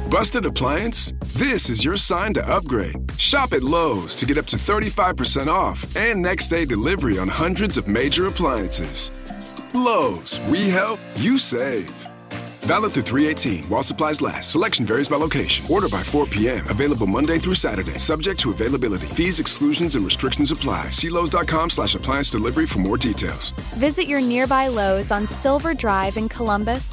Busted appliance? This is your sign to upgrade. Shop at Lowe's to get up to 35% off and next day delivery on hundreds of major appliances. Lowe's, we help, you save. Valid through 3/18 while supplies last. Selection varies by location. Order by 4 p.m. Available Monday through Saturday. Subject to availability. Fees, exclusions, and restrictions apply. See Lowes.com/appliance delivery for more details. Visit your nearby Lowe's on Silver Drive in Columbus.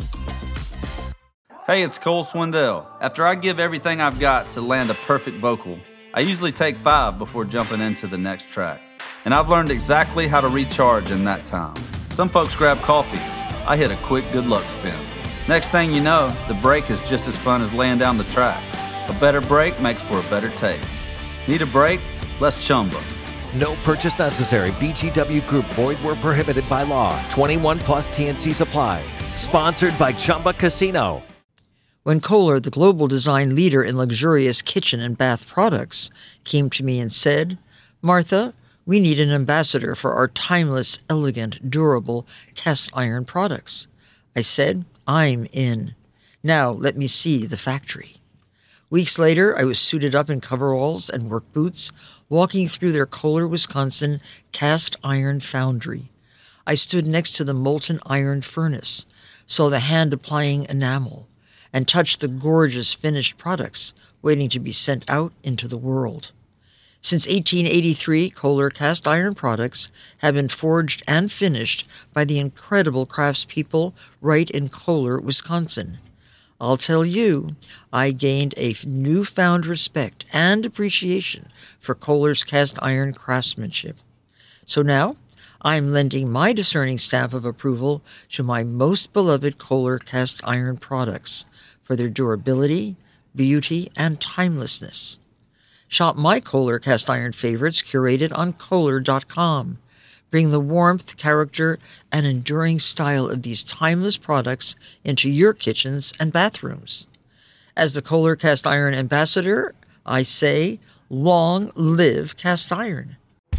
Hey, it's Cole Swindell. After I give everything I've got to land a perfect vocal, I usually take 5 before jumping into the next track. And I've learned exactly how to recharge in that time. Some folks grab coffee. I hit a quick good luck spin. Next thing you know, the break is just as fun as laying down the track. A better break makes for a better take. Need a break? Let's Chumba. No purchase necessary. VGW Group. Void where prohibited by law. 21 plus TNCs apply. Sponsored by Chumba Casino. When Kohler, the global design leader in luxurious kitchen and bath products, came to me and said, "Martha, we need an ambassador for our timeless, elegant, durable cast iron products," I said, "I'm in. Now let me see the factory." Weeks later, I was suited up in coveralls and work boots, walking through their Kohler, Wisconsin cast iron foundry. I stood next to the molten iron furnace, saw the hand-applying enamel, and touched the gorgeous finished products waiting to be sent out into the world. Since 1883, Kohler cast iron products have been forged and finished by the incredible craftspeople right in Kohler, Wisconsin. I'll tell you, I gained a newfound respect and appreciation for Kohler's cast iron craftsmanship. So now, I'm lending my discerning stamp of approval to my most beloved Kohler cast iron products for their durability, beauty, and timelessness. Shop my Kohler cast iron favorites curated on Kohler.com. Bring the warmth, character, and enduring style of these timeless products into your kitchens and bathrooms. As the Kohler cast iron ambassador, I say, long live cast iron.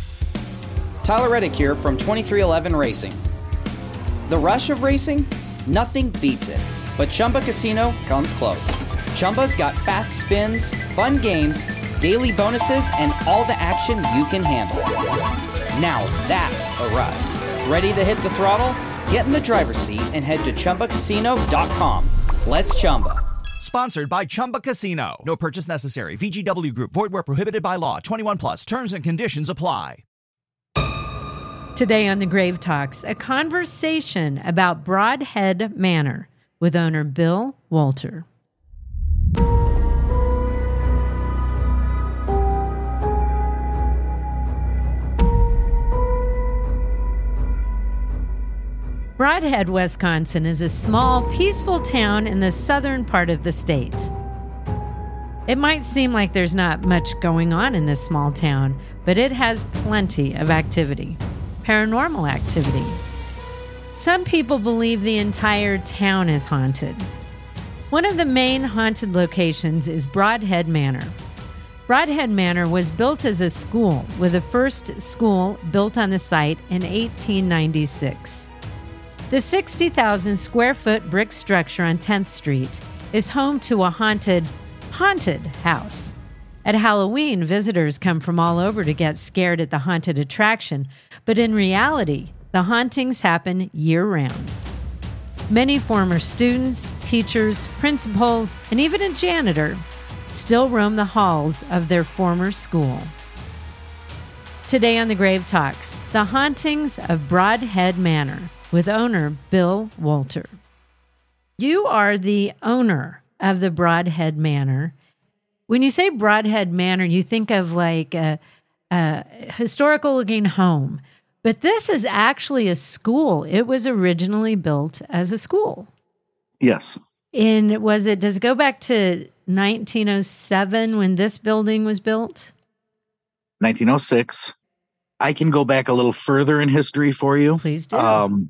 Tyler Reddick here from 2311 Racing. The rush of racing? Nothing beats it. But Chumba Casino comes close. Chumba's got fast spins, fun games, daily bonuses, and all the action you can handle. Now that's a ride. Ready to hit the throttle? Get in the driver's seat and head to ChumbaCasino.com. Let's Chumba. Sponsored by Chumba Casino. No purchase necessary. VGW Group. Void where prohibited by law. 21 plus. Terms and conditions apply. Today on The Grave Talks, a conversation about Brodhead Manor with owner Bill Walter. Brodhead, Wisconsin is a small, peaceful town in the southern part of the state. It might seem like there's not much going on in this small town, but it has plenty of activity, paranormal activity. Some people believe the entire town is haunted. One of the main haunted locations is Brodhead Manor. Brodhead Manor was built as a school, with the first school built on the site in 1896. The 60,000 square foot brick structure on 10th Street is home to a haunted house. At Halloween, visitors come from all over to get scared at the haunted attraction, but in reality, the hauntings happen year-round. Many former students, teachers, principals, and even a janitor still roam the halls of their former school. Today on The Grave Talks, the hauntings of Brodhead Manor with owner Bill Walter. You are the owner of the Brodhead Manor. When you say Brodhead Manor, you think of like a historical-looking home. But this is actually a school. It was originally built as a school. Yes. And does it go back to 1907 when this building was built? 1906. I can go back a little further in history for you. Please do.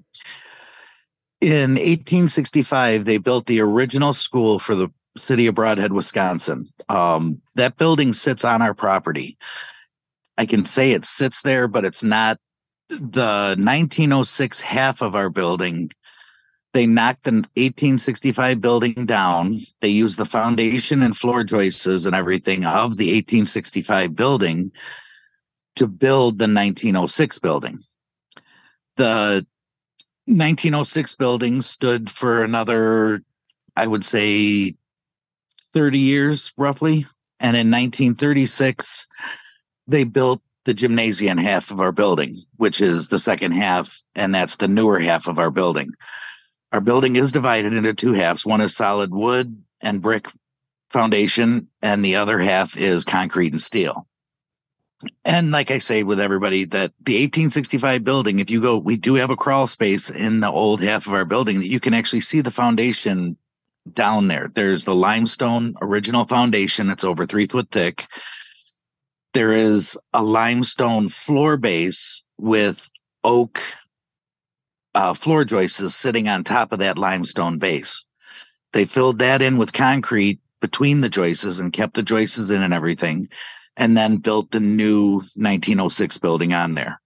In 1865, they built the original school for the city of Brodhead, Wisconsin. That building sits on our property. I can say it sits there, but it's not. The 1906 half of our building They knocked the 1865 building down. They used the foundation and floor joists and everything of the 1865 building to build the 1906 building. The 1906 building stood for another, I would say, 30 years roughly. And in 1936, they built the gymnasium half of our building, which is the second half, and that's the newer half of our building. Our building is divided into two halves. One is solid wood and brick foundation, and the other half is concrete and steel. And like I say with everybody, that the 1865 building, if you go, we do have a crawl space in the old half of our building that you can actually see the foundation down there. There's the limestone original foundation that's over 3 foot thick. There is a limestone floor base with oak floor joists sitting on top of that limestone base. They filled that in with concrete between the joists and kept the joists in and everything, and then built the new 1906 building on there.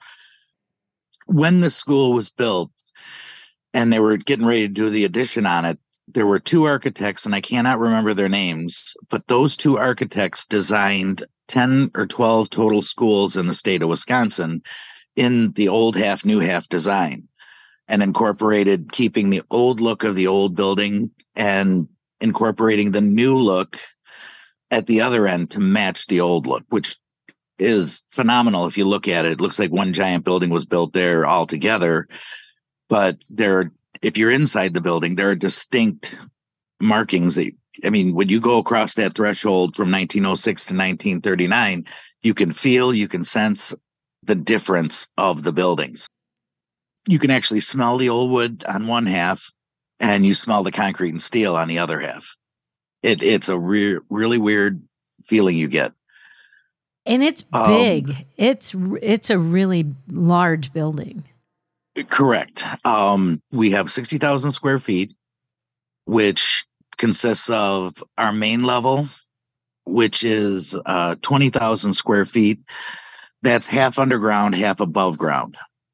When the school was built and they were getting ready to do the addition on it, there were two architects, and I cannot remember their names, but those two architects designed 10 or 12 total schools in the state of Wisconsin in the old half, new half design, and incorporated keeping the old look of the old building and incorporating the new look at the other end to match the old look, which is phenomenal. If you look at it, it looks like one giant building was built there all together. But if you're inside the building, there are distinct markings that, I mean, when you go across that threshold from 1906 to 1939, you can feel, you can sense the difference of the buildings. You can actually smell the old wood on one half, and you smell the concrete and steel on the other half. It's a really weird feeling you get. And it's big. It's a really large building. Correct. We have 60,000 square feet, which consists of our main level, which is 20,000 square feet. That's half underground, half above ground.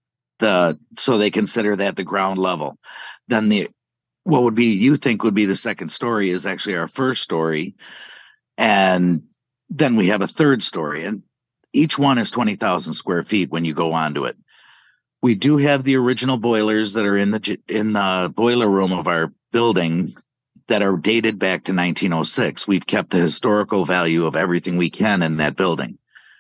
So they consider that the ground level. Then what would be, you think would be the second story is actually our first story. And then we have a third story, and each one is 20,000 square feet when you go onto it. We do have the original boilers that are in the boiler room of our building that are dated back to 1906. We've kept the historical value of everything we can in that building.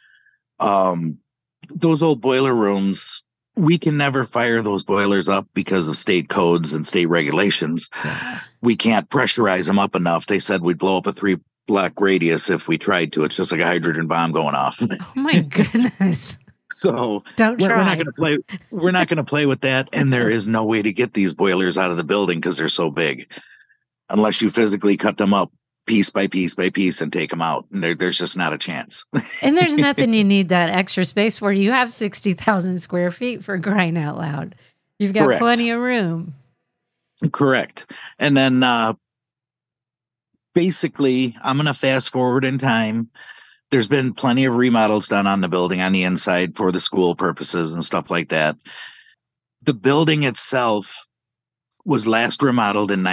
Those old boiler rooms, we can never fire those boilers up because of state codes and state regulations. Yeah. We can't pressurize them up enough. They said we'd blow up a 3-block radius if we tried to. It's just like a hydrogen bomb going off. Oh my goodness. So don't try. We're not going to play with that. And there is no way to get these boilers out of the building because they're so big, unless you physically cut them up piece by piece by piece and take them out. And there's just not a chance. And there's nothing you need that extra space for. You have 60,000 square feet, for crying out loud. You've got Correct. Plenty of room. Correct. And then basically, I'm going to fast forward in time. There's been plenty of remodels done on the building on the inside for the school purposes and stuff like that. The building itself was last remodeled in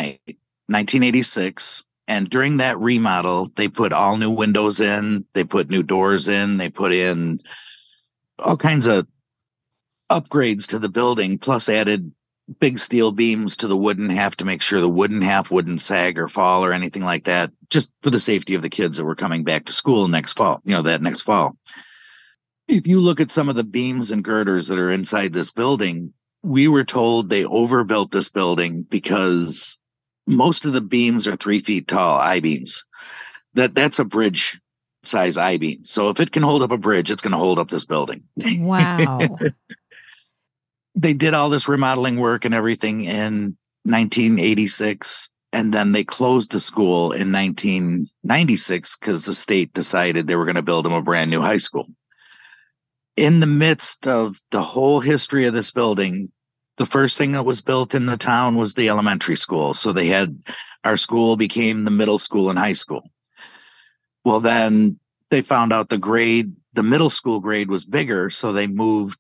1986. And during that remodel, they put all new windows in, they put new doors in, they put in all kinds of upgrades to the building, plus added big steel beams to the wooden half to make sure the wooden half wouldn't sag or fall or anything like that, just for the safety of the kids that were coming back to school next fall, that next fall. If you look at some of the beams and girders that are inside this building, we were told they overbuilt this building because most of the beams are 3 feet tall, I-beams. That's a bridge size I-beam. So if it can hold up a bridge, it's going to hold up this building. Wow. They did all this remodeling work and everything in 1986, and then they closed the school in 1996 because the state decided they were going to build them a brand new high school. In the midst of the whole history of this building, the first thing that was built in the town was the elementary school. So our school became the middle school and high school. Well, then they found out the middle school grade was bigger. So they moved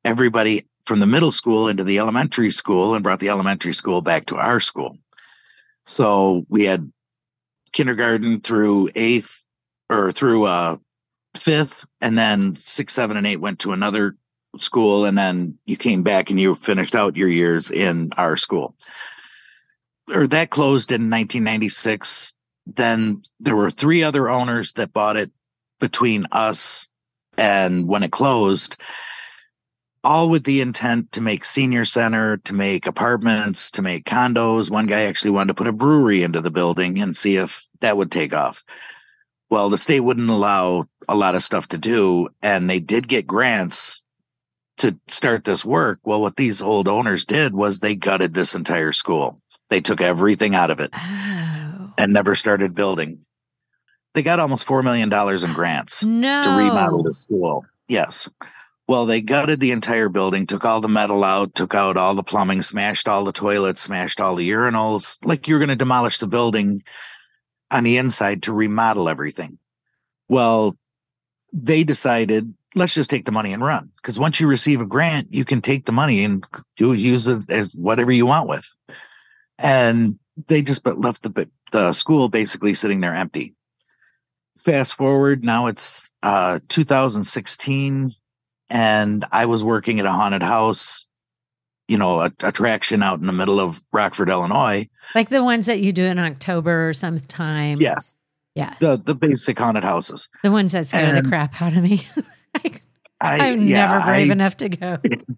everybody from the middle school into the elementary school and brought the elementary school back to our school. So we had kindergarten through eighth or through fifth, and then 6, 7, and 8 went to another school, and then you came back and you finished out your years in our school. Or that closed in 1996. Then there were 3 other owners that bought it between us and when it closed, all with the intent to make senior center, to make apartments, to make condos. One guy actually wanted to put a brewery into the building and see if that would take off. Well, the state wouldn't allow a lot of stuff to do, and they did get grants to start this work. Well, what these old owners did was they gutted this entire school. They took everything out of it and never started building. They got almost $4 million in grants to remodel the school. Yes. Well, they gutted the entire building, took all the metal out, took out all the plumbing, smashed all the toilets, smashed all the urinals, like you're going to demolish the building on the inside to remodel everything. Well, they decided, let's just take the money and run. Because once you receive a grant, you can take the money and use it as whatever you want with. And they just left the school basically sitting there empty. Fast forward, now it's 2016, and I was working at a haunted house, attraction out in the middle of Rockford, Illinois. Like the ones that you do in October or sometime. Yes. Yeah. The basic haunted houses. The ones that scare the crap out of me. I'm never brave enough to go.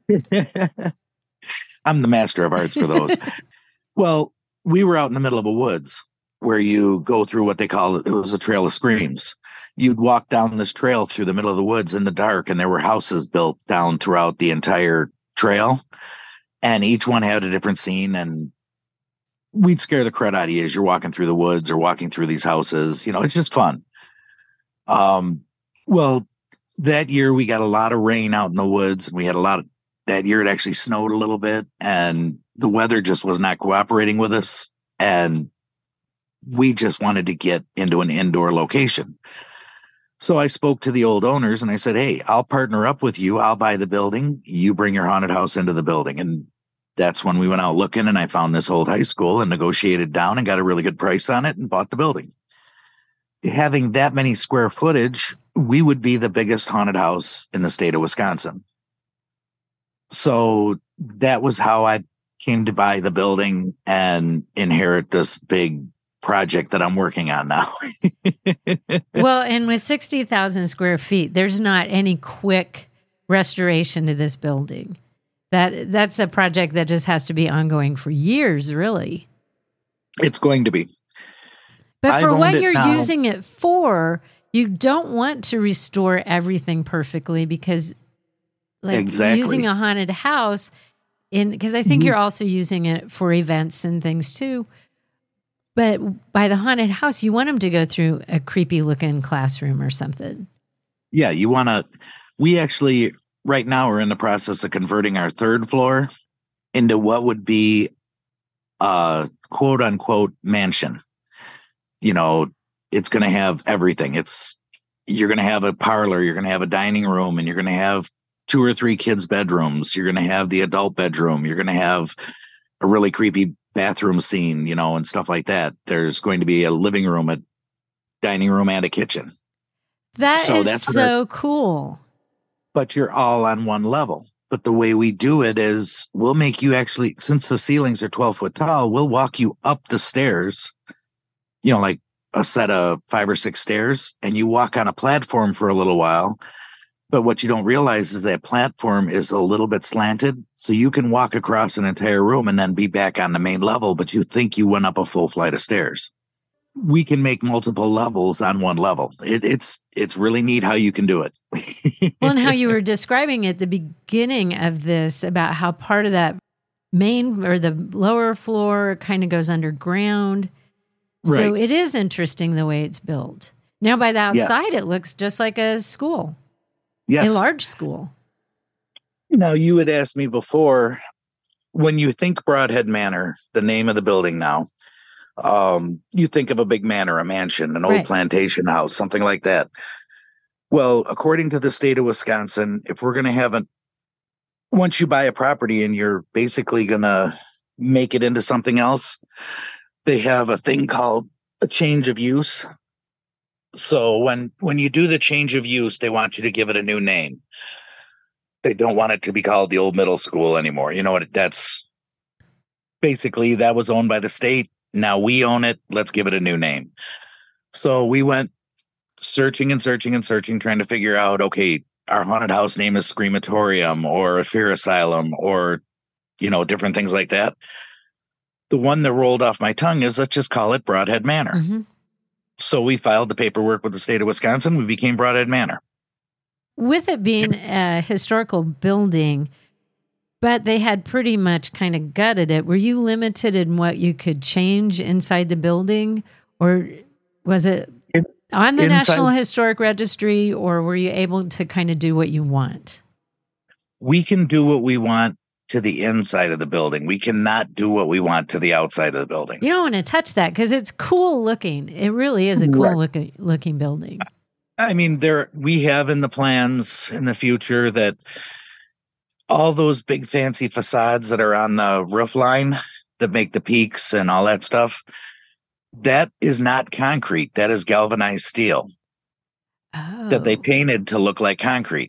I'm the master of arts for those. Well, we were out in the middle of a woods where you go through what they call it was a trail of screams. You'd walk down this trail through the middle of the woods in the dark, and there were houses built down throughout the entire trail, and each one had a different scene, and we'd scare the crud out of you as you're walking through the woods or walking through these houses. It's just fun. Well, that year we got a lot of rain out in the woods, and we had that year it actually snowed a little bit, and the weather just was not cooperating with us, and we just wanted to get into an indoor location. So I spoke to the old owners and I said, hey, I'll partner up with you. I'll buy the building. You bring your haunted house into the building. And that's when we went out looking, and I found this old high school and negotiated down and got a really good price on it and bought the building. Having that many square footage, we would be the biggest haunted house in the state of Wisconsin. So that was how I came to buy the building and inherit this big project that I'm working on now. Well, and with 60,000 square feet, there's not any quick restoration to this building. That's a project that just has to be ongoing for years, really. It's going to be. But for what you're using it for, you don't want to restore everything perfectly, because using a haunted house, because I think you're also using it for events and things too. But by the haunted house, you want them to go through a creepy looking classroom or something. Yeah, we actually right now are in the process of converting our 3rd floor into what would be a quote unquote mansion. It's going to have everything. You're going to have a parlor, you're going to have a dining room, and you're going to have 2 or 3 kids' bedrooms. You're going to have the adult bedroom. You're going to have a really creepy bathroom scene, and stuff like that. There's going to be a living room, a dining room, and a kitchen. That's so cool. But you're all on one level. But the way we do it is we'll make you actually, since the ceilings are 12 foot tall, we'll walk you up the stairs, like a set of 5 or 6 stairs, and you walk on a platform for a little while. But what you don't realize is that platform is a little bit slanted, so you can walk across an entire room and then be back on the main level, but you think you went up a full flight of stairs. We can make multiple levels on one level. It's really neat how you can do it. Well, and how you were describing at the beginning of this about how part of that main or the lower floor kind of goes underground. Right. So it is interesting the way it's built. Now, by the outside, It looks just like a school. Yes. A large school. Now, you had asked me before, when you think Broadhead Manor, the name of the building now, you think of a big manor, a mansion, an old plantation house, something like that. Well, according to the state of Wisconsin, if we're going to have once you buy a property and you're basically going to make it into something else, they have a thing called a change of use. So when you do the change of use, they want you to give it a new name. They don't want it to be called the old middle school anymore. You know what? That's basically, that was owned by the state. Now we own it. Let's give it a new name. So we went searching and searching and searching, trying to figure out, okay, our haunted house name is Screamatorium or a Fear Asylum or, different things like that. The one that rolled off my tongue is, let's just call it Broadhead Manor. Mm-hmm. So we filed the paperwork with the state of Wisconsin. We became Broadhead Manor. With it being a historical building, but they had pretty much kind of gutted it, were you limited in what you could change inside the building? Or was it on the National Historic Registry, or were you able to kind of do what you want? We can do what we want to the inside of the building. We cannot do what we want to the outside of the building. You don't want to touch that because it's cool looking. It really is a cool looking building. I mean, we have in the plans in the future that all those big fancy facades that are on the roof line that make the peaks and all that stuff, that is not concrete. That is galvanized steel that they painted to look like concrete.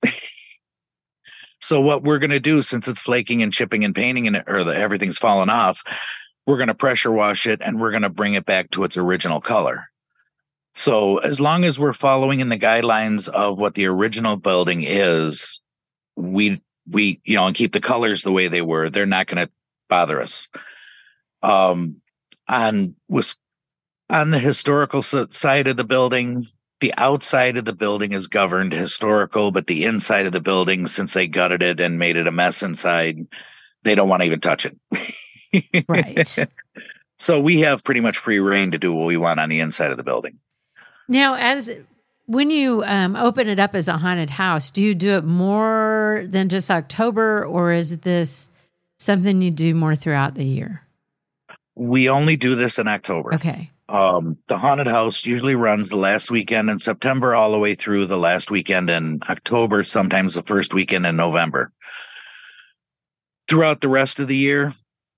So what we're going to do, since it's flaking and chipping and painting everything's fallen off, we're going to pressure wash it and we're going to bring it back to its original color. So as long as we're following in the guidelines of what the original building is, we and keep the colors the way they were, they're not going to bother us. On the historical side of the building, the outside of the building is governed historical, but the inside of the building, since they gutted it and made it a mess inside, they don't want to even touch it. Right. So we have pretty much free reign to do what we want on the inside of the building. Now, when you open it up as a haunted house, do you do it more than just October, or is this something you do more throughout the year? We only do this in October. Okay. The haunted house usually runs the last weekend in September all the way through the last weekend in October, sometimes the first weekend in November. Throughout the rest of the year,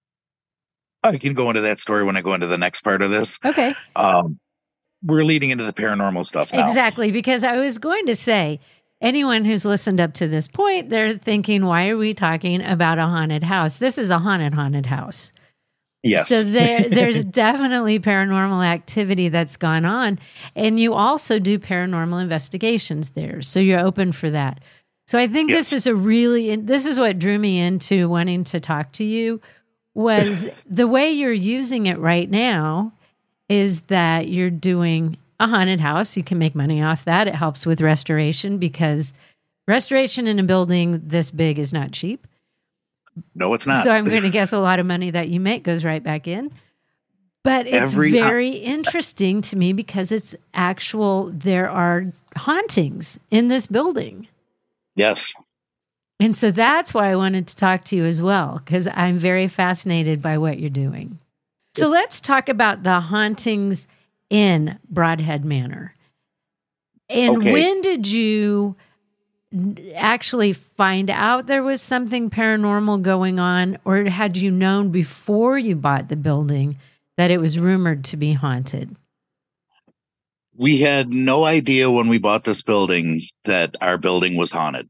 I can go into that story when I go into the next part of this. Okay. We're leading into the paranormal stuff now. Exactly, because I was going to say, anyone who's listened up to this point, they're thinking, why are we talking about a haunted house? This is a haunted house. Yes. So there's definitely paranormal activity that's gone on. And you also do paranormal investigations there. So you're open for that. So I think this is this is what drew me into wanting to talk to you, was the way you're using it right now is that you're doing a haunted house. You can make money off that. It helps with restoration, because restoration in a building this big is not cheap. No, it's not. So I'm going to guess a lot of money that you make goes right back in. But it's very interesting to me because it's there are hauntings in this building. Yes. And so that's why I wanted to talk to you as well, because I'm very fascinated by what you're doing. So let's talk about the hauntings in Broadhead Manor. And when did you actually find out there was something paranormal going on, or had you known before you bought the building that it was rumored to be haunted? We had no idea when we bought this building that our building was haunted.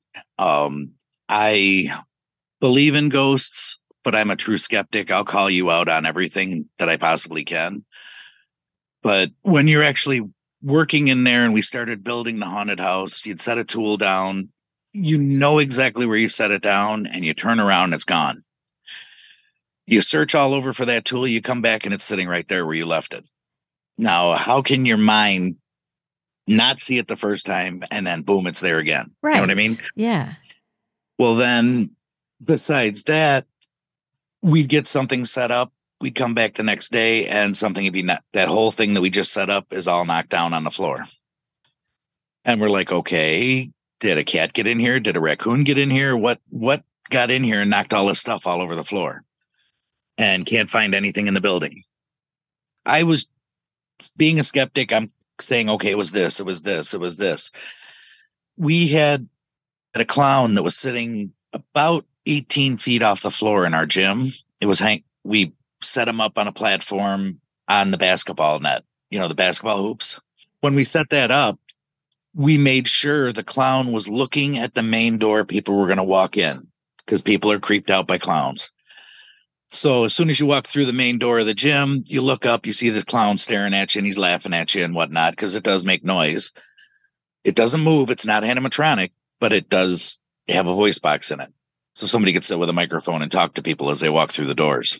I believe in ghosts, but I'm a true skeptic. I'll call you out on everything that I possibly can. But when you're actually working in there and we started building the haunted house, you'd set a tool down, you know exactly where you set it down, and you turn around and it's gone. You search all over for that tool, you come back and it's sitting right there where you left it. Now, how can your mind not see it the first time and then boom, it's there again? Right. You know what I mean? Yeah. Well, then besides that, we'd get something set up. We'd come back the next day and something would be that whole thing that we just set up is all knocked down on the floor. And we're like, okay, did a cat get in here? Did a raccoon get in here? What got in here and knocked all this stuff all over the floor? And can't find anything in the building. I was being a skeptic. I'm saying, okay, it was this, it was this, it was this. We had a clown that was sitting about 18 feet off the floor in our gym. We set him up on a platform on the basketball net, the basketball hoops. When we set that up, we made sure the clown was looking at the main door people were going to walk in, because people are creeped out by clowns. So as soon as you walk through the main door of the gym, you look up, you see the clown staring at you and he's laughing at you and whatnot, because it does make noise. It doesn't move. It's not animatronic, but it does have a voice box in it. So somebody could sit with a microphone and talk to people as they walk through the doors.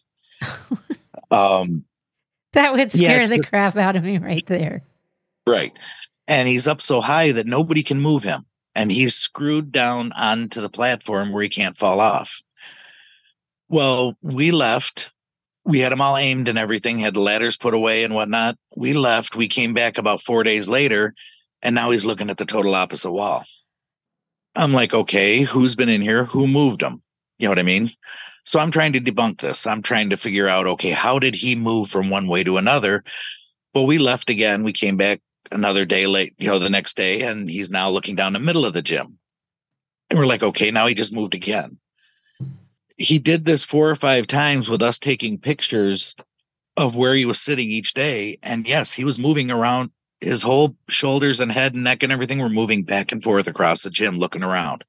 That would scare the crap out of me right there. Right. And he's up so high that nobody can move him. And he's screwed down onto the platform where he can't fall off. Well, we left. We had them all aimed and everything, had the ladders put away and whatnot. We left. We came back about 4 days later, and now he's looking at the total opposite wall. I'm like, okay, who's been in here? Who moved him? You know what I mean? So I'm trying to debunk this. I'm trying to figure out, okay, how did he move from one way to another? Well, we left again. We came back another day late, the next day, and he's now looking down the middle of the gym. And we're like, okay, now he just moved again. He did this 4 or 5 times with us taking pictures of where he was sitting each day. And yes, he was moving around. His whole shoulders and head and neck and everything were moving back and forth across the gym, looking around.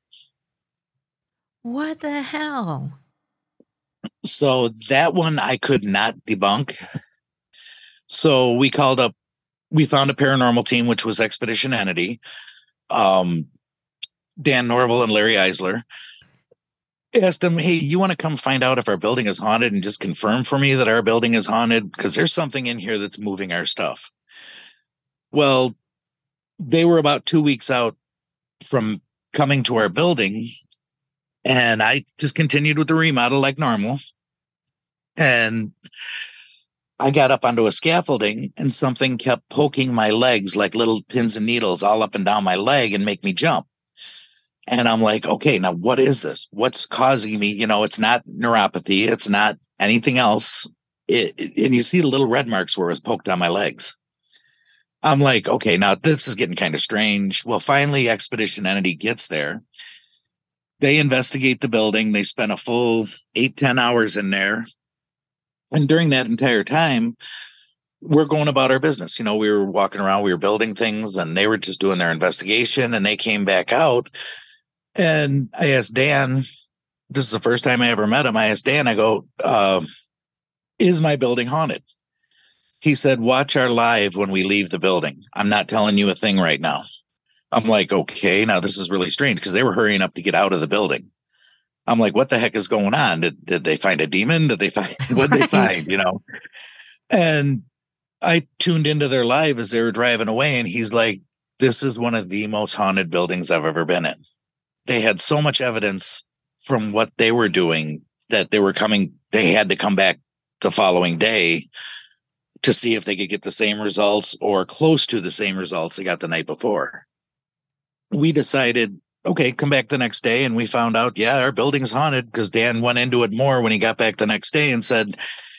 What the hell? So that one I could not debunk. So we found a paranormal team, which was Expedition Entity. Dan Norville and Larry Eisler. Asked them, hey, you want to come find out if our building is haunted and just confirm for me that our building is haunted? Because there's something in here that's moving our stuff. Well, they were about 2 weeks out from coming to our building, and I just continued with the remodel like normal. And I got up onto a scaffolding, and something kept poking my legs like little pins and needles all up and down my leg and make me jump. And I'm like, okay, now what is this? What's causing me? It's not neuropathy. It's not anything else. And you see the little red marks where it was poked on my legs. I'm like, okay, now this is getting kind of strange. Well, finally, Expedition Entity gets there. They investigate the building. They spend a full 8-10 hours in there. And during that entire time, we're going about our business. We were walking around, we were building things, and they were just doing their investigation. And they came back out. And I asked Dan, this is the first time I ever met him. I asked Dan, I go, is my building haunted? He said, watch our live when we leave the building. I'm not telling you a thing right now. I'm like, okay, now this is really strange, because they were hurrying up to get out of the building. I'm like, what the heck is going on? Did they find a demon? Did they find, what did they find, And I tuned into their live as they were driving away, and he's like, this is one of the most haunted buildings I've ever been in. They had so much evidence from what they were doing that they had to come back the following day to see if they could get the same results or close to the same results they got the night before. We decided, okay, come back the next day, and we found out, yeah, our building's haunted, because Dan went into it more when he got back the next day and said,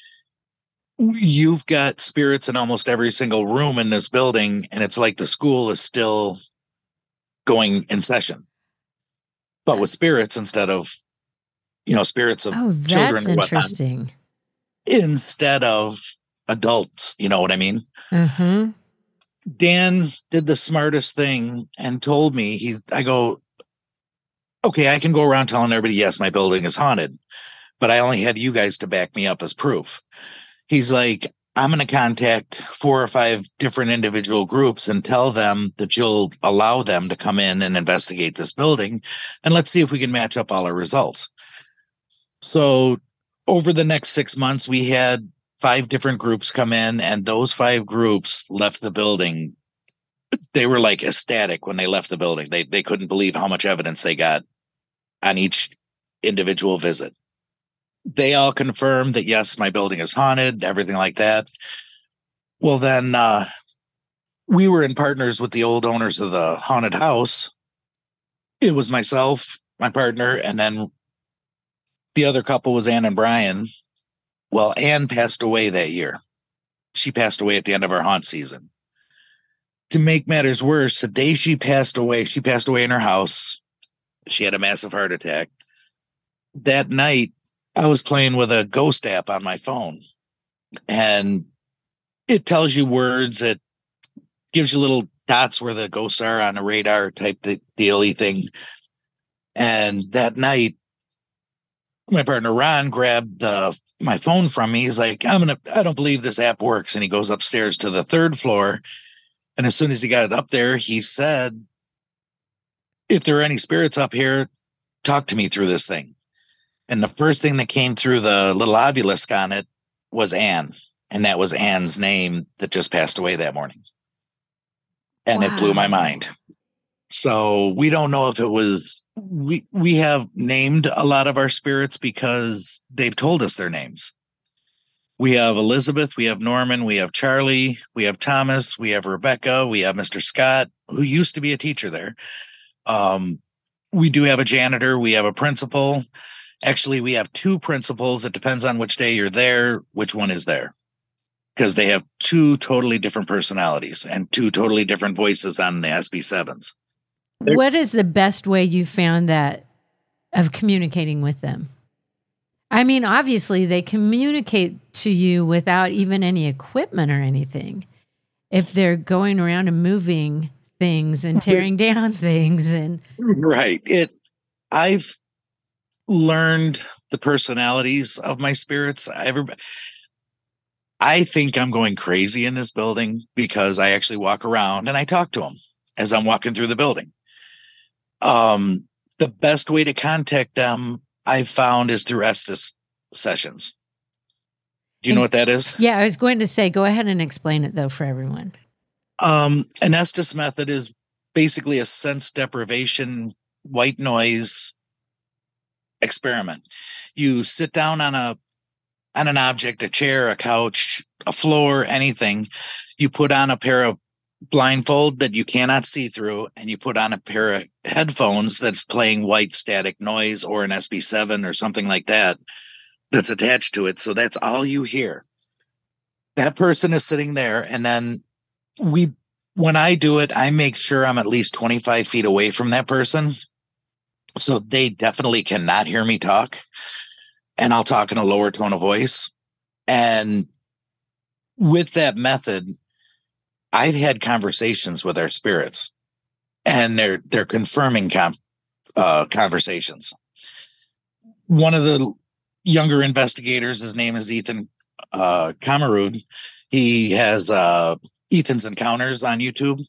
you've got spirits in almost every single room in this building, and it's like the school is still going in session, but with spirits instead of, spirits of children. That's interesting. Instead of adults, you know what I mean? Mm-hmm. Dan did the smartest thing and told me, I go, okay, I can go around telling everybody, yes, my building is haunted, but I only had you guys to back me up as proof. He's like, I'm going to contact 4 or 5 different individual groups and tell them that you'll allow them to come in and investigate this building. And let's see if we can match up all our results. So over the next 6 months, we had 5 different groups come in, and those 5 groups left the building. They were like ecstatic when they left the building. They couldn't believe how much evidence they got on each individual visit. They all confirmed that, yes, my building is haunted, everything like that. Well, then we were in partners with the old owners of the haunted house. It was myself, my partner, and then the other couple was Ann and Brian. Well, Ann passed away that year. She passed away at the end of our haunt season. To make matters worse, the day she passed away in her house. She had a massive heart attack. that night I was playing with a ghost app on my phone, and it tells you words. It gives you little dots where the ghosts are on a radar type dealy thing. And that night, my partner Ron grabbed my phone from me. He's like, I don't believe this app works. And he goes upstairs to the third floor. And as soon as he got it up there, he said, if there are any spirits up here, talk to me through this thing. And the first thing that came through the little obelisk on it was Anne. And that was Anne's name that just passed away that morning. And It blew my mind. So we don't know if it was, we have named a lot of our spirits because they've told us their names. We have Elizabeth, we have Norman, we have Charlie, we have Thomas, we have Rebecca, we have Mr. Scott, who used to be a teacher there. We do have a janitor, we have a principal. Actually, we have two principals. It depends on which day you're there, which one is there. Because they have two totally different personalities and two totally different voices on the SB7s. What is the best way you found that of communicating with them? I mean, obviously, they communicate to you without even any equipment or anything. If they're going around and moving things and tearing down things. Right. I've learned the personalities of my spirits. I think I'm going crazy in this building because I actually walk around and I talk to them as I'm walking through the building. The best way to contact them I've found is through Estes sessions. Do you know what that is? Yeah, I was going to say, go ahead and explain it though for everyone. An Estes method is basically a sense deprivation, white noise experiment. You sit down on an object, a chair, a couch, a floor, anything. You put on a pair of blindfold that you cannot see through, and you put on a pair of headphones that's playing white static noise or an SB7 or something like that that's attached to it. So that's all you hear. That person is sitting there, and then when I do it, I make sure I'm at least 25 feet away from that person. So they definitely cannot hear me talk. And I'll talk in a lower tone of voice. And with that method, I've had conversations with our spirits, and they're confirming conversations. One of the younger investigators, his name is Ethan Kamarud. He has Ethan's Encounters on YouTube.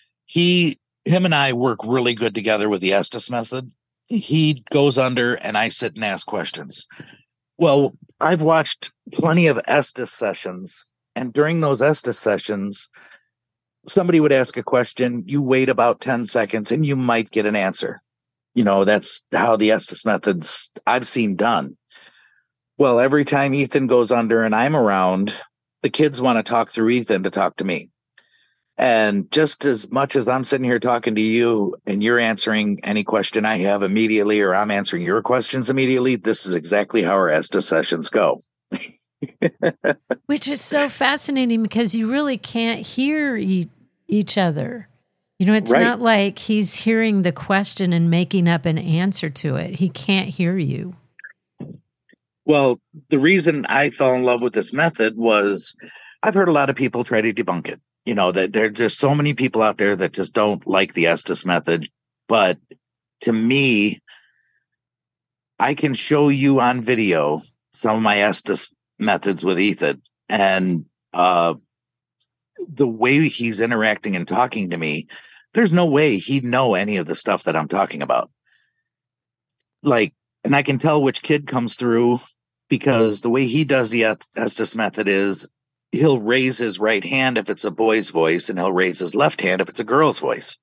Him and I work really good together with the Estes method. He goes under and I sit and ask questions. Well, I've watched plenty of Estes sessions, and during those Estes sessions, somebody would ask a question, you wait about 10 seconds and you might get an answer. You know, that's how the Estes methods I've seen done. Well, every time Ethan goes under and I'm around, the kids want to talk through Ethan to talk to me. And just as much as I'm sitting here talking to you and you're answering any question I have immediately, or I'm answering your questions immediately, this is exactly how our Estes sessions go. Which is so fascinating because you really can't hear each other. You know, it's not like he's hearing the question and making up an answer to it. He can't hear you. Well, the reason I fell in love with this method was I've heard a lot of people try to debunk it. You know, that there are just so many people out there that just don't like the Estes method. But to me, I can show you on video some of my Estes methods with Ethan, and the way he's interacting and talking to me, there's no way he'd know any of the stuff that I'm talking about. Like, and I can tell which kid comes through because the way he does the Estes method is he'll raise his right hand if it's a boy's voice, and he'll raise his left hand if it's a girl's voice.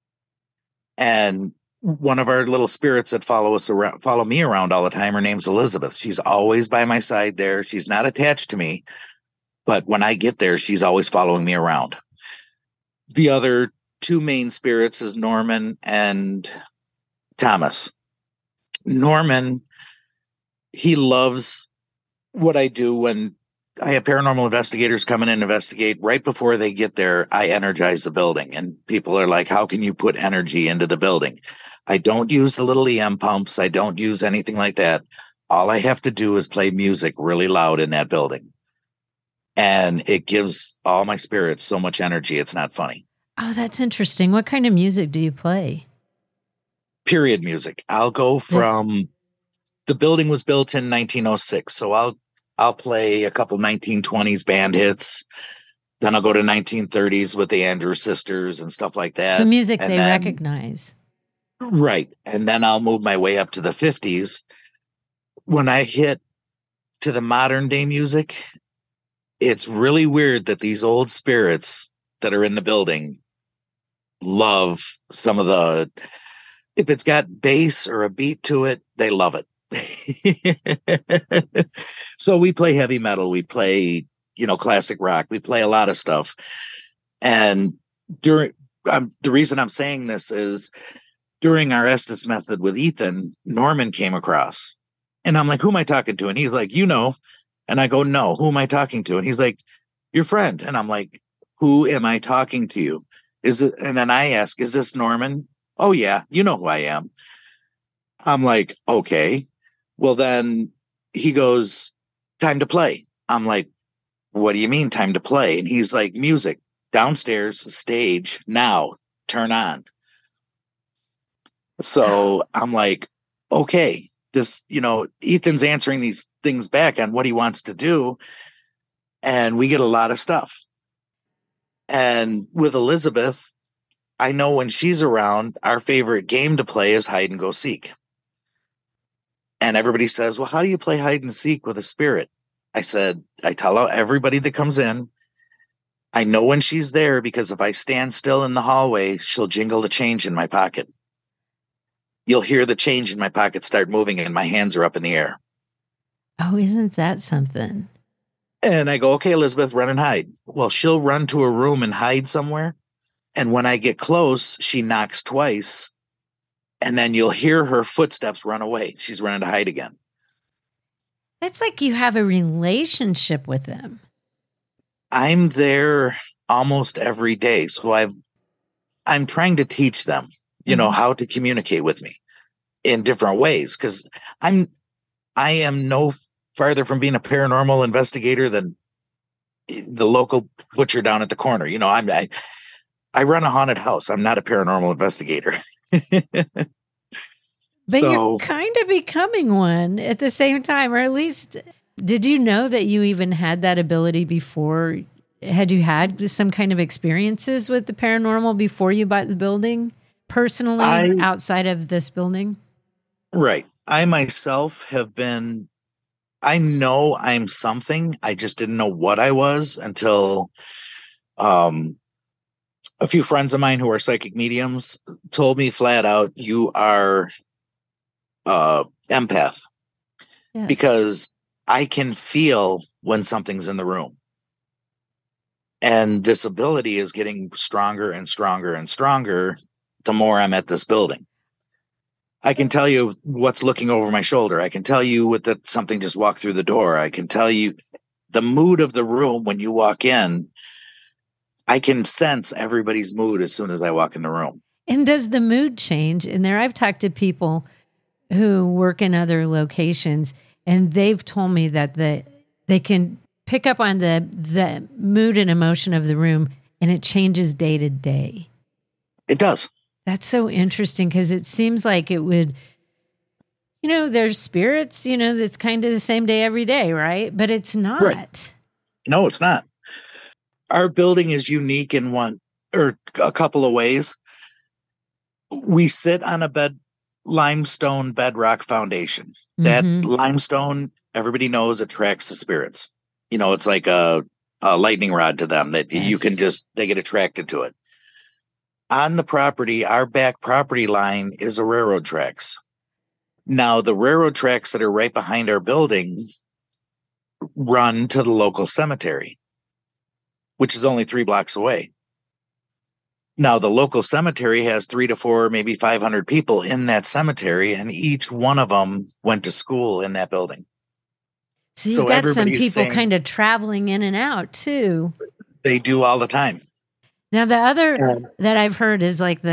And one of our little spirits that follow me around all the time, her name's Elizabeth. She's always by my side there. She's not attached to me, but when I get there, she's always following me around. The other two main spirits is Norman and Thomas. Norman, he loves what I do when I have paranormal investigators come in and investigate. Right before they get there, I energize the building. And people are like, how can you put energy into the building? I don't use the little EM pumps. I don't use anything like that. All I have to do is play music really loud in that building. And it gives all my spirits so much energy. It's not funny. Oh, that's interesting. What kind of music do you play? Period music. I'll go from the building was built in 1906. So I'll play a couple 1920s band hits. Then I'll go to 1930s with the Andrews Sisters and stuff like that. So music they recognize. Right. And then I'll move my way up to the 50s. When I hit to the modern day music, it's really weird that these old spirits that are in the building love some of the, if it's got bass or a beat to it, they love it. So we play heavy metal, we play, classic rock, we play a lot of stuff. And the reason I'm saying this is during our Estes method with Ethan, Norman came across and I'm like, who am I talking to? And he's like, and I go, no, who am I talking to? And he's like, your friend. And I'm like, who am I talking to you? And then I ask, is this Norman? Oh yeah. You know who I am. I'm like, okay. Well, then he goes, time to play. I'm like, what do you mean time to play? And he's like, music downstairs, stage now, turn on. So I'm like, okay, this, Ethan's answering these things back on what he wants to do. And we get a lot of stuff. And with Elizabeth, I know when she's around, our favorite game to play is hide and go seek. And everybody says, well, how do you play hide and seek with a spirit? I tell everybody that comes in, I know when she's there because if I stand still in the hallway, she'll jingle the change in my pocket. You'll hear the change in my pocket start moving and my hands are up in the air. Oh, isn't that something? And I go, okay, Elizabeth, run and hide. Well, she'll run to a room and hide somewhere. And when I get close, she knocks twice. And then you'll hear her footsteps run away. She's running to hide again. It's like you have a relationship with them. I'm there almost every day. So I'm trying to teach them, how to communicate with me in different ways. Because I am no farther from being a paranormal investigator than the local butcher down at the corner. I run a haunted house. I'm not a paranormal investigator. But you're kind of becoming one at the same time, or at least, did you know that you even had that ability before? Had you had some kind of experiences with the paranormal before you bought the building, personally, outside of this building? Right. I myself I know I'm something. I just didn't know what I was until a few friends of mine who are psychic mediums told me flat out, you are empath. Yes. Because I can feel when something's in the room. And this ability is getting stronger and stronger and stronger the more I'm at this building. I can tell you what's looking over my shoulder. I can tell you that something just walked through the door. I can tell you the mood of the room when you walk in. I can sense everybody's mood as soon as I walk in the room. And does the mood change in there? I've talked to people who work in other locations, and they've told me that they can pick up on the mood and emotion of the room, and it changes day to day. It does. That's so interesting because it seems like it would, there's spirits, that's kind of the same day every day, right? But it's not. Right. No, it's not. Our building is unique in one or a couple of ways. We sit on a limestone bedrock foundation. Mm-hmm. That limestone, everybody knows, attracts the spirits. It's like a lightning rod to them that you can they get attracted to it. On the property, our back property line is a railroad tracks. Now, the railroad tracks that are right behind our building run to the local cemetery, which is only 3 blocks away. Now, the local cemetery has 3 to 4, maybe 500 people in that cemetery, and each one of them went to school in that building. So you've got some people kind of traveling in and out, too. They do all the time. Now, the other that I've heard is like the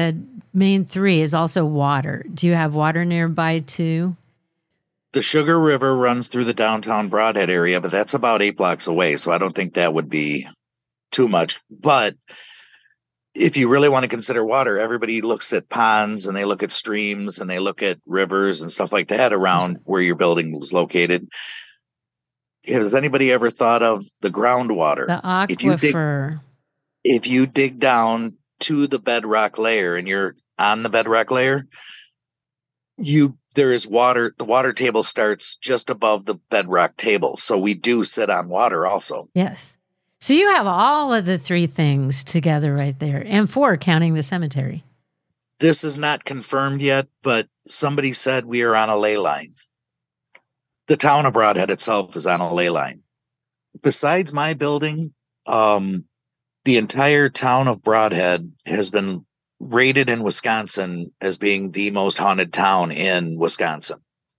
main three is also water. Do you have water nearby too? The Sugar River runs through the downtown Broadhead area, but that's about 8 blocks away. So I don't think that would be too much. But if you really want to consider water, everybody looks at ponds and they look at streams and they look at rivers and stuff like that around where your building is located. Has anybody ever thought of the groundwater? The aquifer. If you dig down to the bedrock layer and you're on the bedrock layer, there is water. The water table starts just above the bedrock table. So we do sit on water also. Yes. So you have all of the three things together right there, and 4 counting the cemetery. This is not confirmed yet, but somebody said we are on a ley line. The town of Broadhead itself is on a ley line. Besides my building, the entire town of Broadhead has been rated in Wisconsin as being the most haunted town in Wisconsin.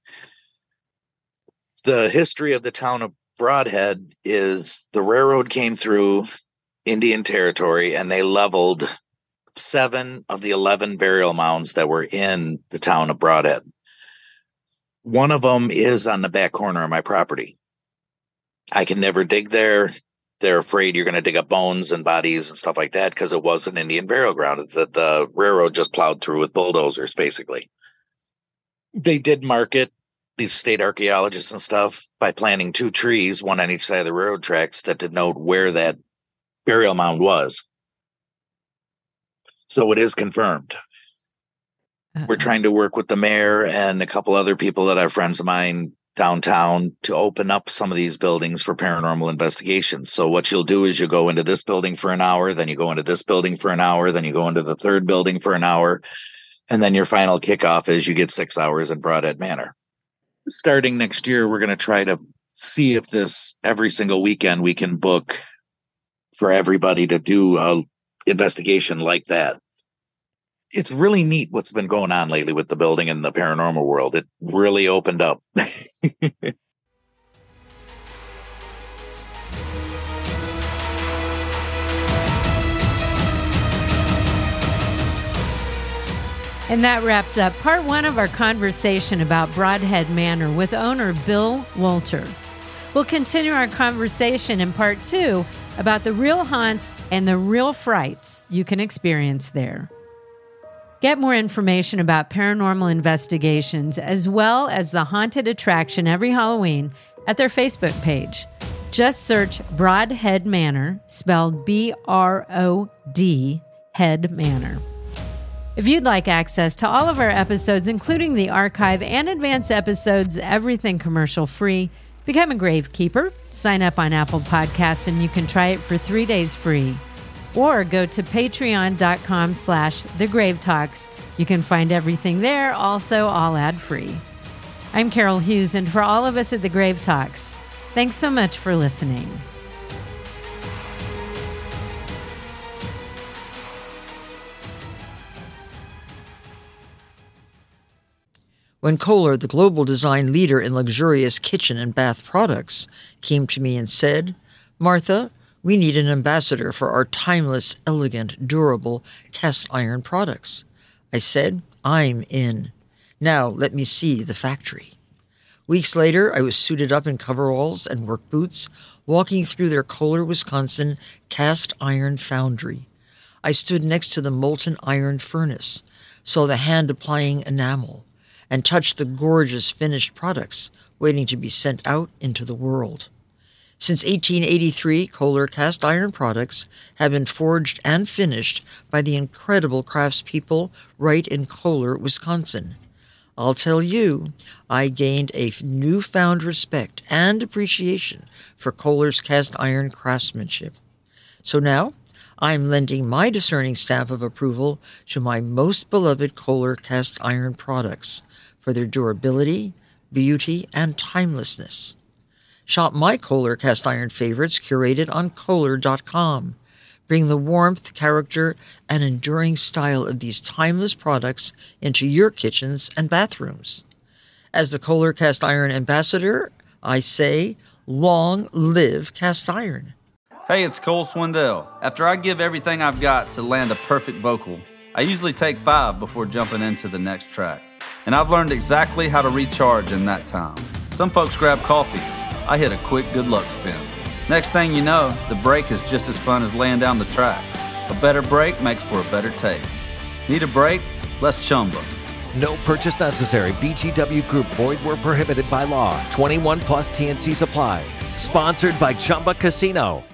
The history of the town of Broadhead is the railroad came through Indian Territory and they leveled 7 of the 11 burial mounds that were in the town of Broadhead. One of them is on the back corner of my property. I can never dig there. They're afraid you're going to dig up bones and bodies and stuff like that because it was an Indian burial ground that the railroad just plowed through with bulldozers, basically. They did mark it, these state archaeologists and stuff, by planting 2 trees, one on each side of the railroad tracks, that denote where that burial mound was. So it is confirmed. We're trying to work with the mayor and a couple other people that are friends of mine downtown to open up some of these buildings for paranormal investigations. So what you'll do is you go into this building for an hour, then you go into this building for an hour, then you go into the third building for an hour, and then your final kickoff is you get 6 hours in Broadhead Manor. Starting next year, we're going to try to see if this every single weekend we can book for everybody to do a investigation like that. It's really neat what's been going on lately with the building and the paranormal world. It really opened up. And that wraps up part 1 of our conversation about Broadhead Manor with owner Bill Wolter. We'll continue our conversation in part 2 about the real haunts and the real frights you can experience there. Get more information about paranormal investigations as well as the haunted attraction every Halloween at their Facebook page. Just search Broadhead Manor, spelled B-R-O-D, Head Manor. If you'd like access to all of our episodes, including the archive and advanced episodes, everything commercial free, become a Gravekeeper. Sign up on Apple Podcasts and you can try it for 3 days free. Or go to patreon.com/thegravetalks. You can find everything there, also all ad-free. I'm Carol Hughes, and for all of us at The Grave Talks, thanks so much for listening. When Kohler, the global design leader in luxurious kitchen and bath products, came to me and said, "Martha, we need an ambassador for our timeless, elegant, durable cast iron products," I said, "I'm in. Now let me see the factory." Weeks later, I was suited up in coveralls and work boots, walking through their Kohler, Wisconsin cast iron foundry. I stood next to the molten iron furnace, saw the hand applying enamel, and touched the gorgeous finished products waiting to be sent out into the world. Since 1883, Kohler cast iron products have been forged and finished by the incredible craftspeople right in Kohler, Wisconsin. I'll tell you, I gained a newfound respect and appreciation for Kohler's cast iron craftsmanship. So now, I'm lending my discerning stamp of approval to my most beloved Kohler cast iron products for their durability, beauty, and timelessness. Shop my Kohler cast iron favorites curated on Kohler.com. Bring the warmth, character, and enduring style of these timeless products into your kitchens and bathrooms. As the Kohler cast iron ambassador, I say, long live cast iron. Hey, it's Cole Swindell. After I give everything I've got to land a perfect vocal, I usually take 5 before jumping into the next track, and I've learned exactly how to recharge in that time. Some folks grab coffee. I hit a quick good luck spin. Next thing you know, the break is just as fun as laying down the track. A better break makes for a better take. Need a break? Let's Chumba. No purchase necessary. VGW Group. Void where prohibited by law. 21 plus TNC Supply. Sponsored by Chumba Casino.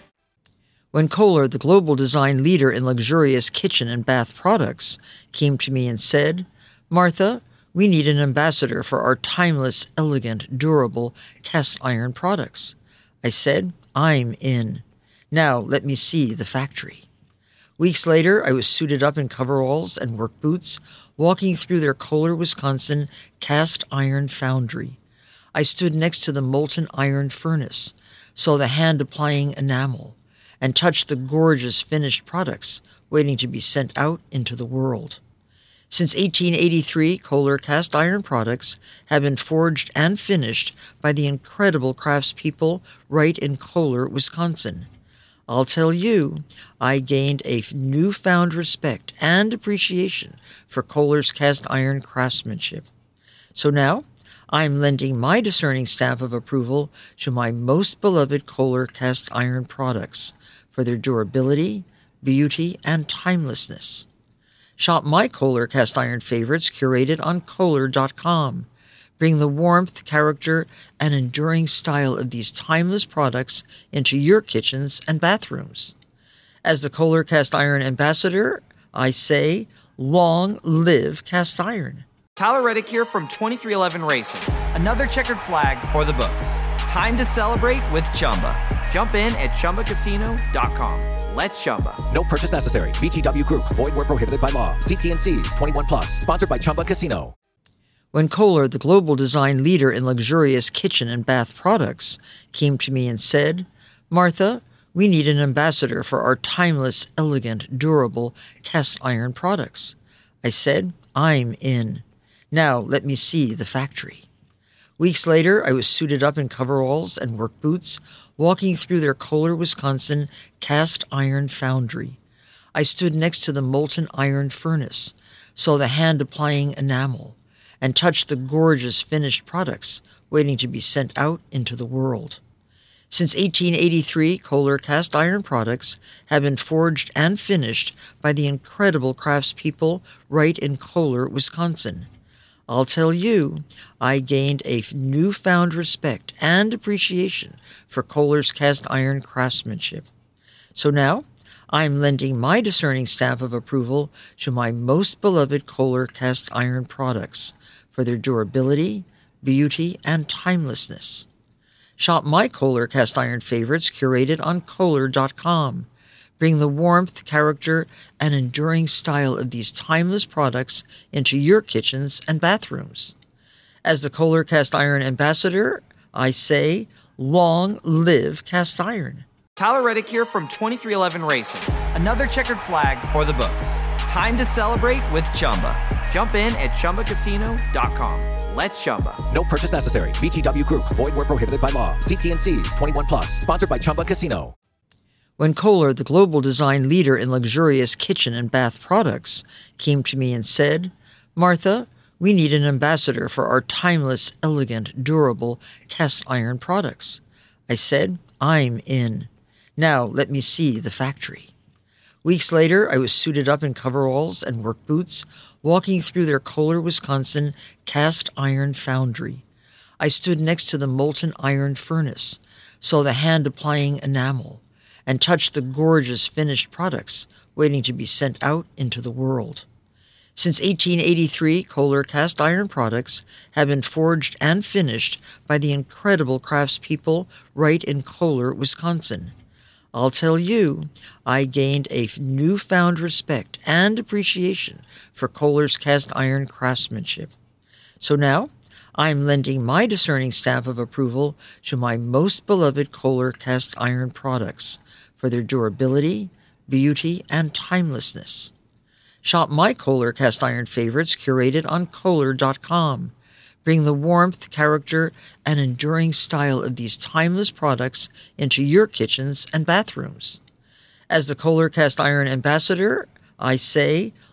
When Kohler, the global design leader in luxurious kitchen and bath products, came to me and said, "Martha, we need an ambassador for our timeless, elegant, durable cast iron products." I said, "I'm in. Now let me see the factory." Weeks later, I was suited up in coveralls and work boots, walking through their Kohler, Wisconsin cast iron foundry. I stood next to the molten iron furnace, saw the hand-applying enamel, and touched the gorgeous finished products waiting to be sent out into the world. Since 1883, Kohler cast iron products have been forged and finished by the incredible craftspeople right in Kohler, Wisconsin. I'll tell you, I gained a newfound respect and appreciation for Kohler's cast iron craftsmanship. So now, I'm lending my discerning stamp of approval to my most beloved Kohler cast iron products for their durability, beauty, and timelessness. Shop my Kohler cast iron favorites curated on Kohler.com. Bring the warmth, character, and enduring style of these timeless products into your kitchens and bathrooms. As the Kohler cast iron ambassador, I say, long live cast iron. Tyler Reddick here from 2311 Racing. Another checkered flag for the books. Time to celebrate with Chumba. Jump in at ChumbaCasino.com. Let's Chumba. No purchase necessary. VGW Group. Void where prohibited by law. See TNCs. 21 plus. Sponsored by Chumba Casino. When Kohler, the global design leader in luxurious kitchen and bath products, came to me and said, "Martha, we need an ambassador for our timeless, elegant, durable cast iron products." I said, "I'm in. Now let me see the factory." Weeks later, I was suited up in coveralls and work boots, walking through their Kohler, Wisconsin cast iron foundry. I stood next to the molten iron furnace, saw the hand-applying enamel, and touched the gorgeous finished products waiting to be sent out into the world. Since 1883, Kohler cast iron products have been forged and finished by the incredible craftspeople right in Kohler, Wisconsin. I'll tell you, I gained a newfound respect and appreciation for Kohler's cast iron craftsmanship. So now, I'm lending my discerning stamp of approval to my most beloved Kohler cast iron products for their durability, beauty, and timelessness. Shop my Kohler cast iron favorites curated on Kohler.com. Bring the warmth, character, and enduring style of these timeless products into your kitchens and bathrooms. As the Kohler cast iron ambassador, I say, long live cast iron. Tyler Reddick here from 2311 Racing. Another checkered flag for the books. Time to celebrate with Chumba. Jump in at ChumbaCasino.com. Let's Chumba. No purchase necessary. VGW Group. Void where prohibited by law. See TNCs. 21 plus. Sponsored by Chumba Casino. When Kohler, the global design leader in luxurious kitchen and bath products, came to me and said, "Martha, we need an ambassador for our timeless, elegant, durable cast iron products." I said, "I'm in. Now let me see the factory." Weeks later, I was suited up in coveralls and work boots, walking through their Kohler, Wisconsin cast iron foundry. I stood next to the molten iron furnace, saw the hand-applying enamel, and touched the gorgeous finished products waiting to be sent out into the world. Since 1883, Kohler cast iron products have been forged and finished by the incredible craftspeople right in Kohler, Wisconsin. I'll tell you, I gained a newfound respect and appreciation for Kohler's cast iron craftsmanship. So now, I'm lending my discerning stamp of approval to my most beloved Kohler cast iron products for their durability, beauty, and timelessness. Shop my Kohler cast iron favorites curated on Kohler.com. Bring the warmth, character, and enduring style of these timeless products into your kitchens and bathrooms. As the Kohler cast iron ambassador, I say,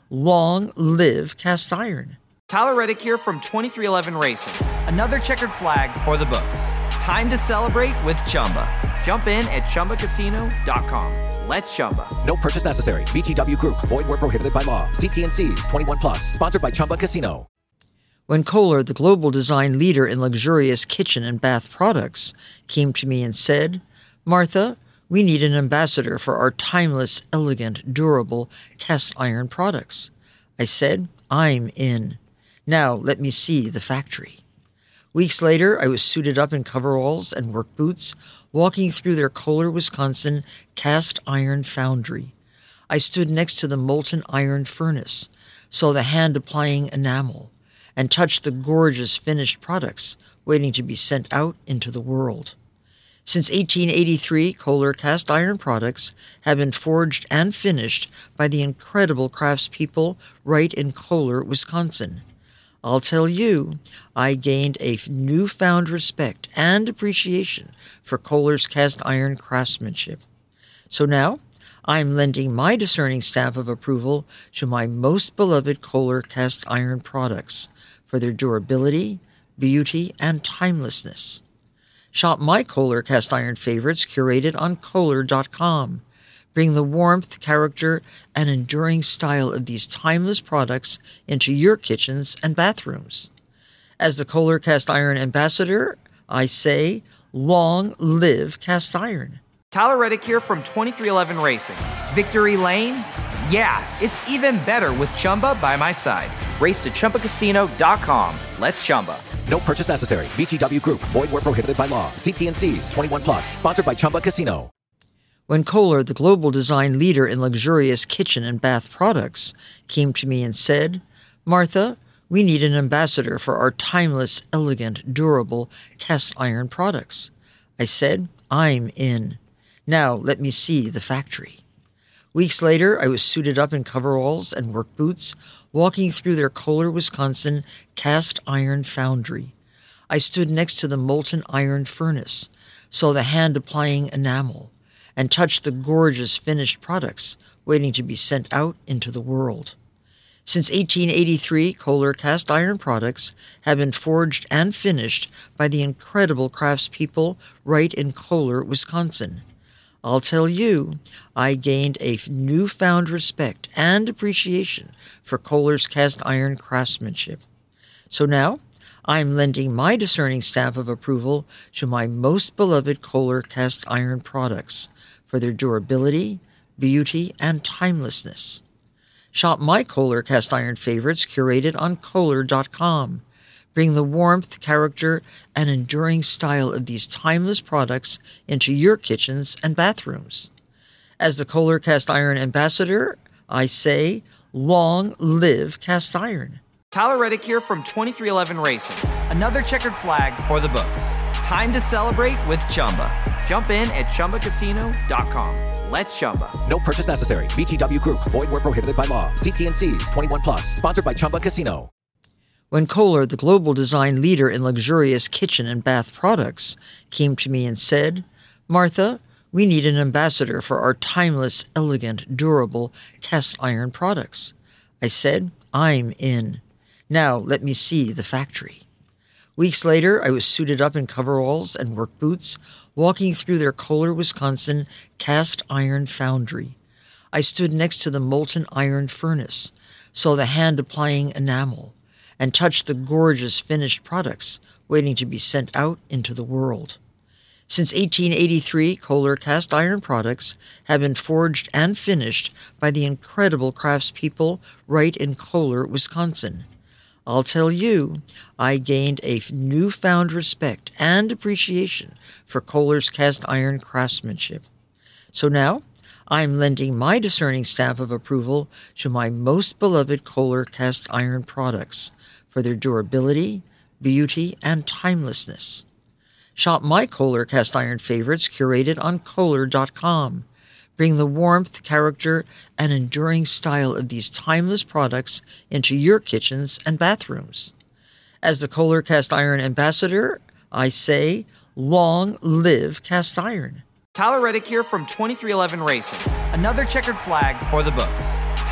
long live cast iron. Tyler Reddick here from 2311 Racing. Another checkered flag for the books. Time to celebrate with Chumba. Jump in at ChumbaCasino.com. Let's Chumba. No purchase necessary. VGW Group. Void where prohibited by law. See T&Cs. 21 plus. Sponsored by Chumba Casino. When Kohler, the global design leader in luxurious kitchen and bath products, came to me and said, "Martha, we need an ambassador for our timeless, elegant, durable cast iron products." I said, "I'm in. Now let me see the factory." Weeks later, I was suited up in coveralls and work boots, walking through their Kohler, Wisconsin cast iron foundry. I stood next to the molten iron furnace, saw the hand-applying enamel, and touched the gorgeous finished products waiting to be sent out into the world. Since 1883, Kohler cast iron products have been forged and finished by the incredible craftspeople right in Kohler, Wisconsin. I'll tell you, I gained a newfound respect and appreciation for Kohler's cast iron craftsmanship. So now, I'm lending my discerning stamp of approval to my most beloved Kohler cast iron products for their durability, beauty, and timelessness. Shop my Kohler cast iron favorites curated on Kohler.com. Bring the warmth, character, and enduring style of these timeless products into your kitchens and bathrooms. As the Kohler cast iron ambassador, I say, long live cast iron. Tyler Reddick here from 2311 Racing. Victory Lane? Yeah, it's even better with Chumba by my side. Race to ChumbaCasino.com. Let's Chumba. No purchase necessary. VGW Group. Void where prohibited by law. See T&Cs. 21 plus. Sponsored by Chumba Casino. When Kohler, the global design leader in luxurious kitchen and bath products, came to me and said, "Martha, we need an ambassador for our timeless, elegant, durable cast iron products." I said, "I'm in. Now let me see the factory." Weeks later, I was suited up in coveralls and work boots, walking through their Kohler, Wisconsin cast iron foundry. I stood next to the molten iron furnace, saw the hand-applying enamel, and touched the gorgeous finished products waiting to be sent out into the world. Since 1883, Kohler cast iron products have been forged and finished by the incredible craftspeople right in Kohler, Wisconsin. I'll tell you, I gained a newfound respect and appreciation for Kohler's cast iron craftsmanship. So now, I'm lending my discerning stamp of approval to my most beloved Kohler cast iron products for their durability, beauty, and timelessness. Shop my Kohler cast iron favorites curated on Kohler.com. Bring the warmth, character, and enduring style of these timeless products into your kitchens and bathrooms. As the Kohler cast iron ambassador, I say, long live cast iron. Tyler Reddick here from 2311 Racing. Another checkered flag for the books. Time to celebrate with Chumba. Jump in at ChumbaCasino.com. Let's Chumba. No purchase necessary. VGW Group. Void where prohibited by law. See T&Cs. 21 plus. Sponsored by Chumba Casino. When Kohler, the global design leader in luxurious kitchen and bath products, came to me and said, "Martha, we need an ambassador for our timeless, elegant, durable cast iron products." I said, "I'm in. Now let me see the factory." Weeks later, I was suited up in coveralls and work boots, walking through their Kohler, Wisconsin cast iron foundry. I stood next to the molten iron furnace, saw the hand-applying enamel, and touched the gorgeous finished products waiting to be sent out into the world. Since 1883, Kohler cast iron products have been forged and finished by the incredible craftspeople right in Kohler, Wisconsin. I'll tell you, I gained a newfound respect and appreciation for Kohler's cast iron craftsmanship. So now, I'm lending my discerning stamp of approval to my most beloved Kohler cast iron products for their durability, beauty, and timelessness. Shop my Kohler cast iron favorites curated on Kohler.com. Bring the warmth, character, and enduring style of these timeless products into your kitchens and bathrooms. As the Kohler cast iron ambassador, I say, long live cast iron. Tyler Reddick here from 2311 Racing. Another checkered flag for the books.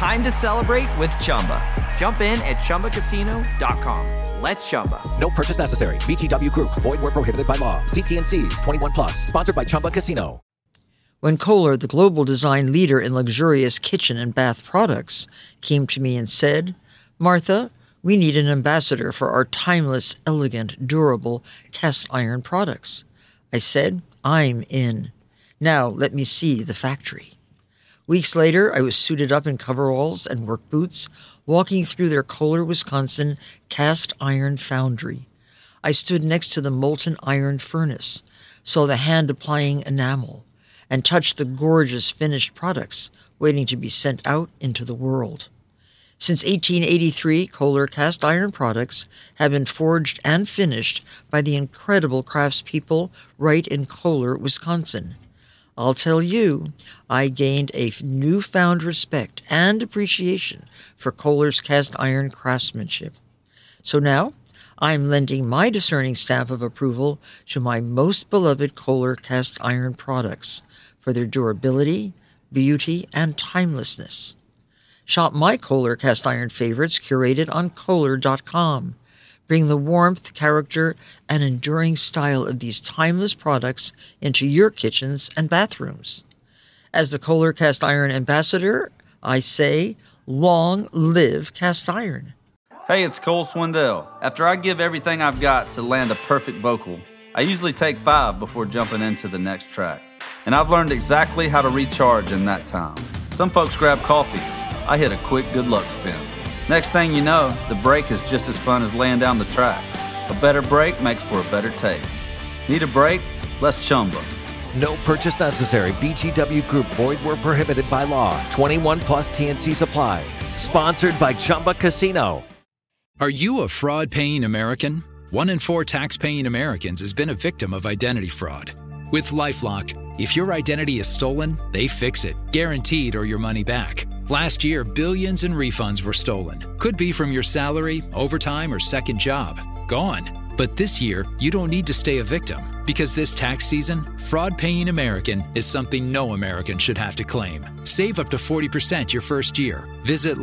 time to celebrate with Chumba. Jump in at ChumbaCasino.com. Let's Chumba. No purchase necessary. VGW Group. Void where prohibited by law. See T&Cs. 21 plus. Sponsored by Chumba Casino. When Kohler, the global design leader in luxurious kitchen and bath products, came to me and said, "Martha, we need an ambassador for our timeless, elegant, durable cast iron products," I said, "I'm in. Now let me see the factory." Weeks later, I was suited up in coveralls and work boots, walking through their Kohler, Wisconsin cast iron foundry. I stood next to the molten iron furnace, saw the hand applying enamel, and touched the gorgeous finished products waiting to be sent out into the world. Since 1883, Kohler cast iron products have been forged and finished by the incredible craftspeople right in Kohler, Wisconsin. I'll tell you, I gained a newfound respect and appreciation for Kohler's cast iron craftsmanship. So now, I'm lending my discerning stamp of approval to my most beloved Kohler cast iron products for their durability, beauty, and timelessness. Shop my Kohler cast iron favorites curated on Kohler.com. Bring the warmth, character, and enduring style of these timeless products into your kitchens and bathrooms. As the Kohler cast iron ambassador, I say, long live cast iron. Hey, it's Cole Swindell. After I give everything I've got to land a perfect vocal, I usually take 5 before jumping into the next track. And I've learned exactly how to recharge in that time. Some folks grab coffee. I hit a quick good luck spin. Next thing you know, the break is just as fun as laying down the track. A better break makes for a better take. Need a break? Let's Chumba. No purchase necessary. VGW Group. Void where prohibited by law. 21 plus T&Cs apply. Sponsored by Chumba Casino. Are you a fraud-paying American? 1 in 4 tax-paying Americans has been a victim of identity fraud. With LifeLock, if your identity is stolen, they fix it, guaranteed, or your money back. Last year, billions in refunds were stolen. Could be from your salary, overtime, or second job. Gone. But this year, you don't need to stay a victim. Because this tax season, fraud-paying American is something no American should have to claim. Save up to 40% your first year. Visit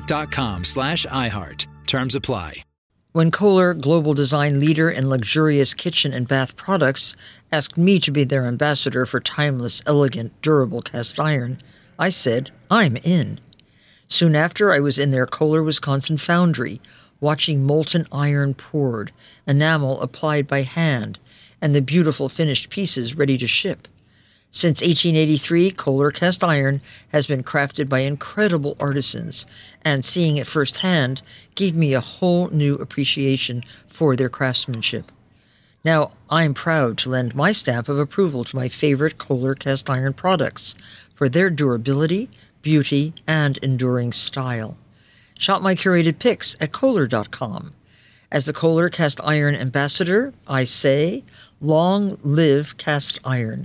LifeLock.com/iHeart. Terms apply. When Kohler, global design leader in luxurious kitchen and bath products, asked me to be their ambassador for timeless, elegant, durable cast iron, I said, I'm in. Soon after, I was in their Kohler, Wisconsin foundry, watching molten iron poured, enamel applied by hand, and the beautiful finished pieces ready to ship. Since 1883, Kohler cast iron has been crafted by incredible artisans, and seeing it firsthand gave me a whole new appreciation for their craftsmanship. Now, I'm proud to lend my stamp of approval to my favorite Kohler cast iron products for their durability, beauty, and enduring style. Shop my curated picks at Kohler.com. As the Kohler cast iron ambassador, I say, long live cast iron.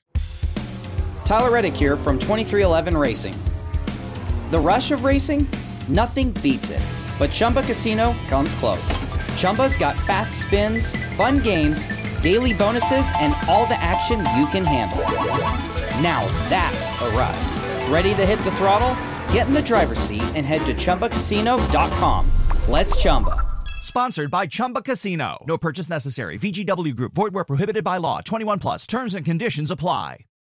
Tyler Reddick here from 2311 Racing. The rush of racing? Nothing beats it. But Chumba Casino comes close. Chumba's got fast spins, fun games, daily bonuses, and all the action you can handle. Now that's a ride. Ready to hit the throttle? Get in the driver's seat and head to ChumbaCasino.com. Let's Chumba. Sponsored by Chumba Casino. No purchase necessary. VGW Group. Void where prohibited by law. 21 plus. Terms and conditions apply.